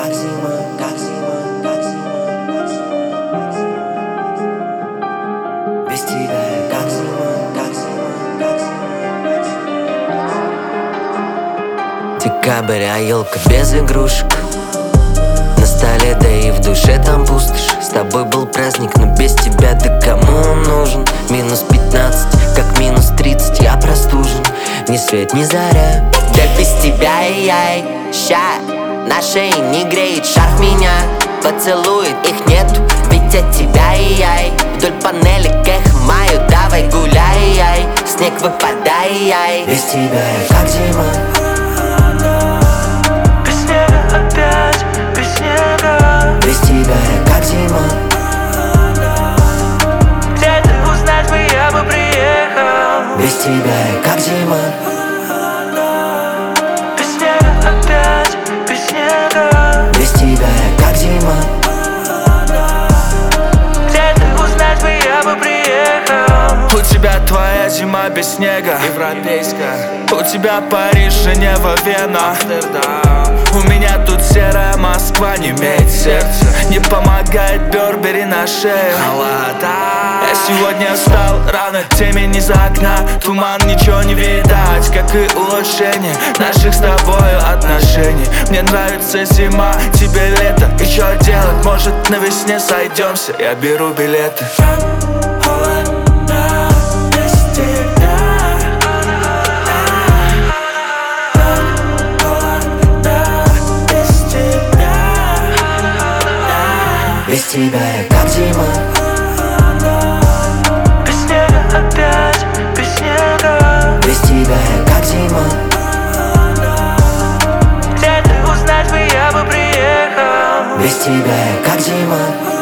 как зима, как зима, как зима, как зима. Без тебя я как зима, как зима, как зима. Декабрь, а елка без игрушек. На столе, да и в душе там пустошь. С тобой был праздник, но без тебя, да кому он нужен? Минус 15, как минус 30, я простужен. Ни свет, ни заря, да без тебя яй. Ща на шее не греет шарф меня. Поцелует, их нету, ведь от тебя и яй. Вдоль панели к эхо маю, давай гуляй яй. Снег выпадай яй. Без тебя я как зима. Без снега опять, без снега. Без тебя я как зима. Где ты узнать бы, я бы приехал. Без тебя я как зима. Без снега опять, без снега. Без тебя я как зима. Где ты узнать бы, я бы приехал. У тебя твоя зима без снега, европейская. У тебя Париж, Женева, Вена, Амстердам. У меня тут серая Москва, не имеет сердца. Не помогает Бербери на шею. Холода. Я сегодня встал рано, темень из окна. Туман, ничего не видать, как и улучшение наших с тобою отношений. Мне нравится зима, тебе лето. И что делать, может на весне сойдемся. Я беру билеты. Без тебя я как зима. Без снега опять, без снега. Без тебя я как зима. Где ты узнать бы, я бы приехал. Без тебя я как зима.